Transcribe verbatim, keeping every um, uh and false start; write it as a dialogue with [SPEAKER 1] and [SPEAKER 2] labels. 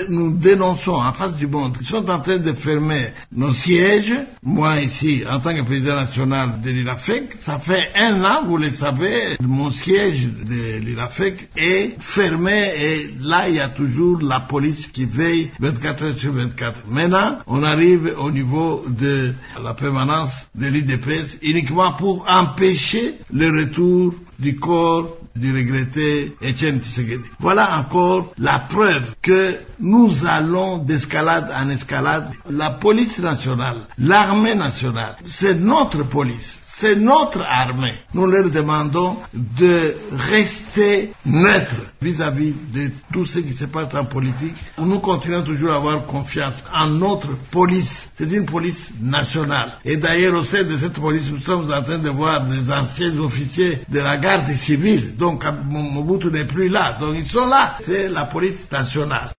[SPEAKER 1] nous dénonçons en face du monde. Ils sont en train de fermer nos sièges. Moi ici, en tant que président national de l'IRAFEC, ça fait un an, vous le savez, mon siège de l'IRAFEC est fermé et là il y a toujours la police qui veille vingt-quatre heures sur vingt-quatre. Maintenant, on arrive au niveau de la permanence de l'I D P S uniquement pour empêcher le retour du corps du regretté Etienne Tshisekedi. Voilà encore la preuve que nous allons d'escalade en escalade. La police nationale, l'armée nationale, c'est notre police. C'est notre armée. Nous leur demandons de rester neutres vis-à-vis de tout ce qui se passe en politique. Nous continuons toujours à avoir confiance en notre police. C'est une police nationale. Et d'ailleurs, au sein de cette police, nous sommes en train de voir des anciens officiers de la garde civile. Donc, Mobutu n'est plus là. Donc, ils sont là. C'est la police nationale.